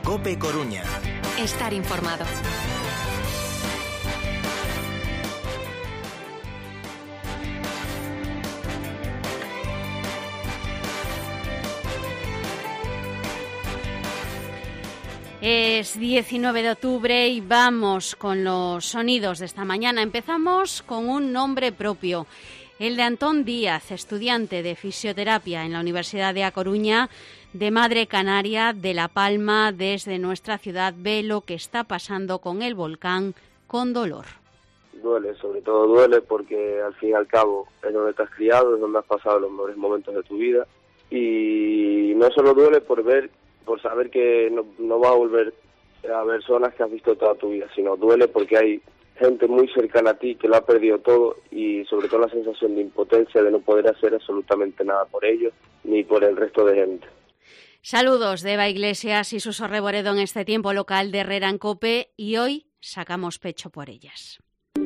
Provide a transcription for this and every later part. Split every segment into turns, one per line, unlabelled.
COPE Coruña.
Estar informado. Es 19 de octubre y vamos con los sonidos de esta mañana. Empezamos con un nombre propio, el de Antón Díaz, estudiante de fisioterapia en la Universidad de A Coruña, de madre canaria de La Palma. Desde nuestra ciudad ve lo que está pasando con el volcán con dolor.
Duele, sobre todo duele porque al fin y al cabo es donde te has criado, es donde has pasado los mejores momentos de tu vida, y no solo duele por saber que no va a volver a ver zonas que has visto toda tu vida, sino duele porque hay gente muy cercana a ti que lo ha perdido todo, y sobre todo la sensación de impotencia de no poder hacer absolutamente nada por ellos ni por el resto de gente.
Saludos de Eva Iglesias y Suso Reboredo en este tiempo local de Herrera en COPE, y hoy sacamos pecho por ellas.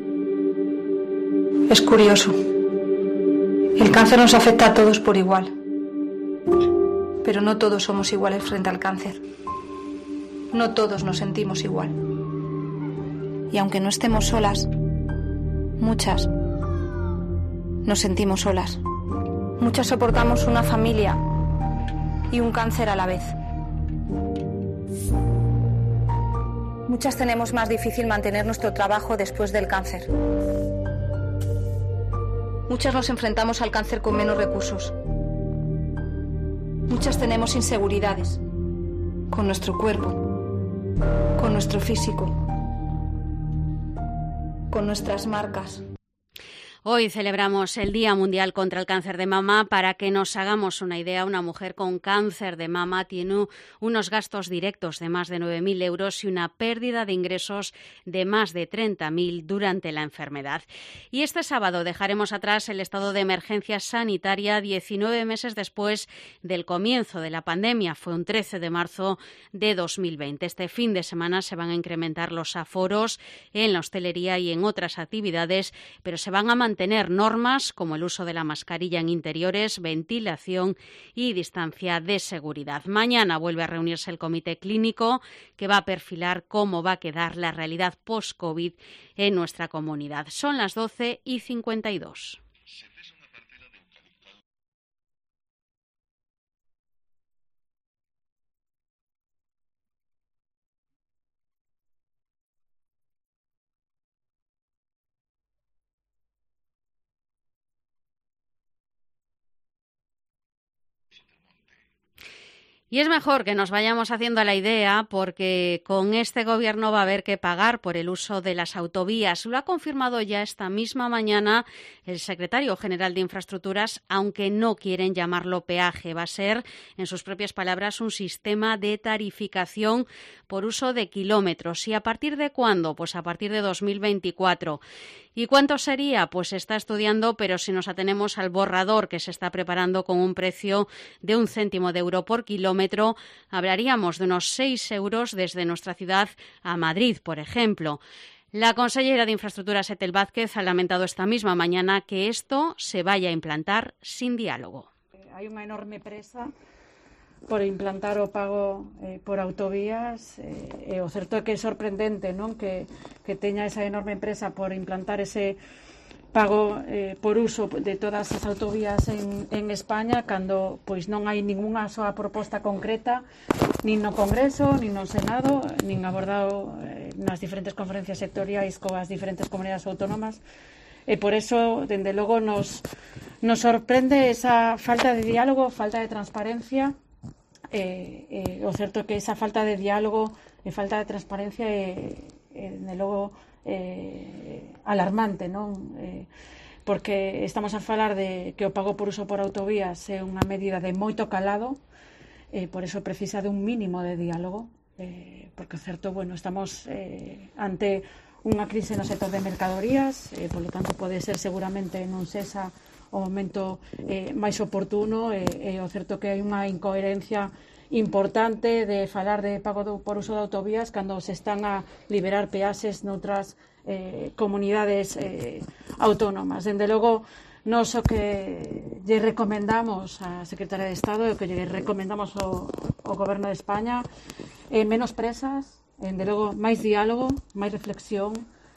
Es curioso. El cáncer nos afecta a todos por igual. Pero no todos somos iguales frente al cáncer. No todos nos sentimos igual. Y aunque no estemos solas, muchas nos sentimos solas. Muchas soportamos una familia y un cáncer a la vez. Muchas tenemos más difícil mantener nuestro trabajo después del cáncer. Muchas nos enfrentamos al cáncer con menos recursos. Muchas tenemos inseguridades con nuestro cuerpo, con nuestro físico, con nuestras marcas.
Hoy celebramos el Día Mundial contra el Cáncer de Mama. Para que nos hagamos una idea, una mujer con cáncer de mama tiene unos gastos directos de más de 9.000 euros y una pérdida de ingresos de más de 30.000 durante la enfermedad. Y este sábado dejaremos atrás el estado de emergencia sanitaria 19 meses después del comienzo de la pandemia. Fue un 13 de marzo de 2020. Este fin de semana se van a incrementar los aforos en la hostelería y en otras actividades, pero se van a mantener normas como el uso de la mascarilla en interiores, ventilación y distancia de seguridad. Mañana vuelve a reunirse el comité clínico que va a perfilar cómo va a quedar la realidad post-COVID en nuestra comunidad. Son las 12:52. Y es mejor que nos vayamos haciendo la idea, porque con este gobierno va a haber que pagar por el uso de las autovías. Lo ha confirmado ya esta misma mañana el secretario general de Infraestructuras, aunque no quieren llamarlo peaje. Va a ser, en sus propias palabras, un sistema de tarificación por uso de kilómetros. ¿Y a partir de cuándo? Pues a partir de 2024. ¿Y cuánto sería? Pues se está estudiando, pero si nos atenemos al borrador que se está preparando con un precio de 1 céntimo de euro por kilómetro, hablaríamos de unos 6 euros desde nuestra ciudad a Madrid, por ejemplo. La consellera de Infraestructuras, Ethel Vázquez, ha lamentado esta misma mañana que esto se vaya a implantar sin diálogo.
Hai unha enorme presa por implantar o pago por autovías, e o certo é que é sorprendente, non, que teña esa enorme presa por implantar ese pago por uso de todas as autovías en España, cando pois non hai ningunha soa proposta concreta nin no Congreso, nin no Senado, nin abordado nas diferentes conferencias sectoriais coas diferentes comunidades autónomas. E por eso, dende logo, nos sorprende esa falta de diálogo, falta de transparencia. O certo é que esa falta de diálogo e falta de transparencia é de logo alarmante, non? Porque estamos a falar de que o pago por uso por autovías é unha medida de moito calado, por eso precisa de un mínimo de diálogo, porque o certo, bueno, estamos ante unha crise no sector de mercadorías, polo tanto pode ser seguramente non sexa o momento máis oportuno, e o certo que hai unha incoherencia importante de falar de pago por uso de autovías cando se están a liberar peaxes noutras comunidades autónomas. Dende logo, nós o que lle recomendamos á Secretaria de Estado e o que lle recomendamos ao Goberno de España menos presas, de logo máis diálogo, máis reflexión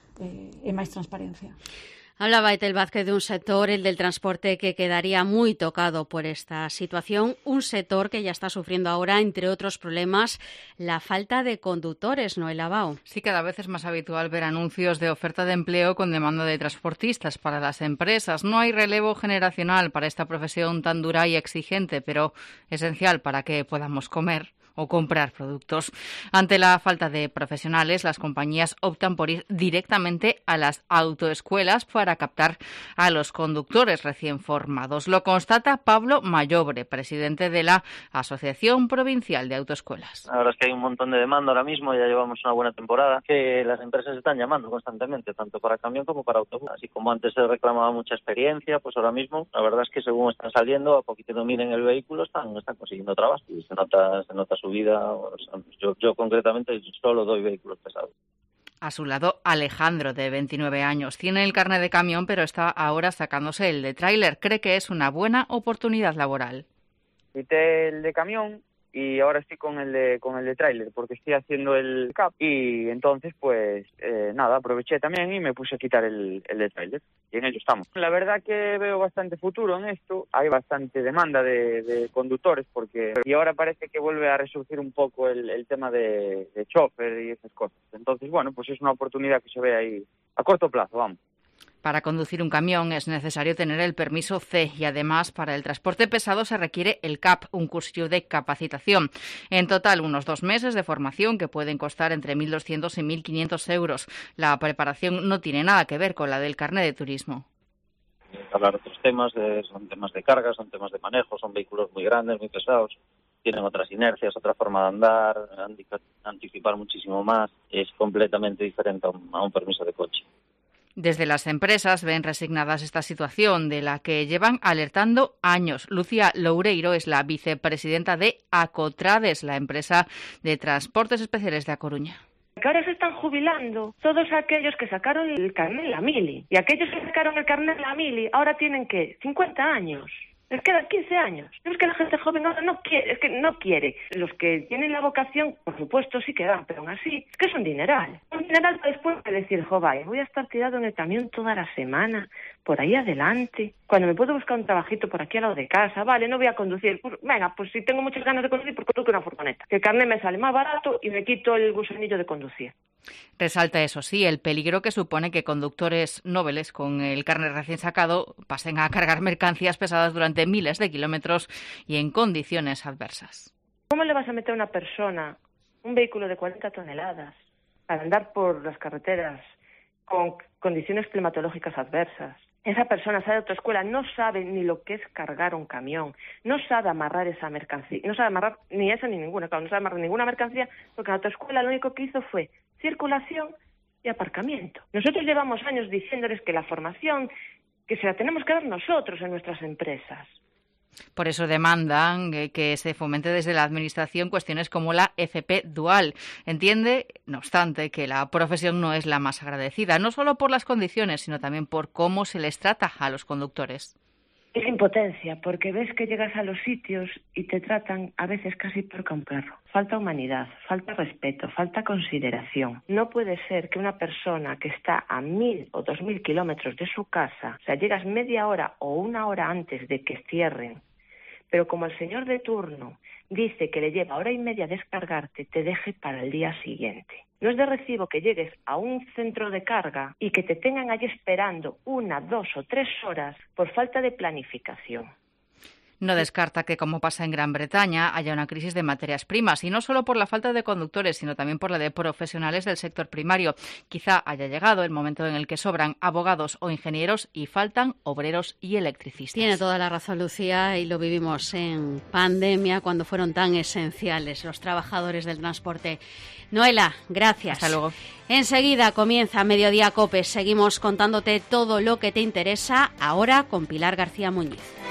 e máis transparencia.
Hablaba Etel Vázquez de un sector, el del transporte, que quedaría muy tocado por esta situación. Un sector que ya está sufriendo ahora, entre otros problemas, la falta de conductores, Noela Bao.
Sí, cada vez es más habitual ver anuncios de oferta de empleo con demanda de transportistas para las empresas. No hay relevo generacional para esta profesión tan dura y exigente, pero esencial para que podamos comer o comprar productos. Ante la falta de profesionales, las compañías optan por ir directamente a las autoescuelas para captar a los conductores recién formados. Lo constata Pablo Mayobre, presidente de la Asociación Provincial de Autoescuelas.
La verdad es que hay un montón de demanda ahora mismo, ya llevamos una buena temporada, que las empresas están llamando constantemente, tanto para camión como para autobús. Así como antes se reclamaba mucha experiencia, pues ahora mismo la verdad es que según están saliendo, a poquito dominen el vehículo, están consiguiendo trabajo y se nota su vida. Yo concretamente solo doy vehículos pesados.
A su lado, Alejandro, de 29 años. Tiene el carnet de camión, pero está ahora sacándose el de tráiler. Cree que es una buena oportunidad laboral.
Quité el de camión y ahora estoy con el de tráiler porque estoy haciendo el CAP y entonces pues aproveché también y me puse a quitar el de tráiler y en ello estamos. La verdad que veo bastante futuro en esto, hay bastante demanda de conductores y ahora parece que vuelve a resurgir un poco el tema de chofer y esas cosas. Entonces bueno, pues es una oportunidad que se ve ahí a corto plazo, vamos.
Para conducir un camión es necesario tener el permiso C y además para el transporte pesado se requiere el CAP, un cursillo de capacitación. En total, unos 2 meses de formación que pueden costar entre 1.200 y 1.500 euros. La preparación no tiene nada que ver con la del carnet de turismo.
Hablar de otros temas, son temas de carga, son temas de manejo, son vehículos muy grandes, muy pesados, tienen otras inercias, otra forma de andar, anticipar muchísimo más, es completamente diferente a un permiso de coche.
Desde las empresas ven resignadas esta situación de la que llevan alertando años. Lucía Loureiro es la vicepresidenta de Acotrades, la empresa de transportes especiales de A Coruña.
Que ahora se están jubilando todos aquellos que sacaron el carnet la mili. Y aquellos que sacaron el carnet la mili ahora tienen, ¿qué? 50 años. Les quedan 15 años. Es que la gente joven ahora no quiere. Los que tienen la vocación, por supuesto, sí que dan, pero aún así, es que es un dineral. Un dineral para después de decir, voy a estar tirado en el camión toda la semana, por ahí adelante. Cuando me puedo buscar un trabajito por aquí al lado de casa, vale, no voy a conducir. Pues, venga, pues si tengo muchas ganas de conducir, pues conduzco una furgoneta. Que el carnet me sale más barato y me quito el gusanillo de conducir.
Resalta, eso sí, el peligro que supone que conductores nobles con el carnet recién sacado pasen a cargar mercancías pesadas durante miles de kilómetros y en condiciones adversas.
¿Cómo le vas a meter a una persona un vehículo de 40 toneladas para andar por las carreteras con condiciones climatológicas adversas? Esa persona sale de autoescuela, no sabe ni lo que es cargar un camión, no sabe amarrar esa mercancía, no sabe amarrar ni esa ni ninguna, claro, no sabe amarrar ninguna mercancía, porque la autoescuela lo único que hizo fue circulación y aparcamiento. Nosotros llevamos años diciéndoles que la formación, que se la tenemos que dar nosotros en nuestras empresas.
Por eso demandan que se fomente desde la Administración cuestiones como la FP dual. Entiende, no obstante, que la profesión no es la más agradecida, no solo por las condiciones, sino también por cómo se les trata a los conductores.
Es impotencia, porque ves que llegas a los sitios y te tratan a veces casi peor que a un perro. Falta humanidad, falta respeto, falta consideración. No puede ser que una persona que está a 1.000 o 2.000 kilómetros de su casa, o sea, llegas media hora o 1 hora antes de que cierren, pero como el señor de turno dice que le lleva 1 hora y media descargarte, te deje para el día siguiente. No es de recibo que llegues a un centro de carga y que te tengan allí esperando 1, 2 o 3 horas por falta de planificación.
No descarta que, como pasa en Gran Bretaña, haya una crisis de materias primas, y no solo por la falta de conductores, sino también por la de profesionales del sector primario. Quizá haya llegado el momento en el que sobran abogados o ingenieros y faltan obreros y electricistas.
Tiene toda la razón, Lucía, y lo vivimos en pandemia, cuando fueron tan esenciales los trabajadores del transporte. Noela, gracias.
Hasta luego.
Enseguida comienza Mediodía COPE. Seguimos contándote todo lo que te interesa, ahora con Pilar García Muñiz.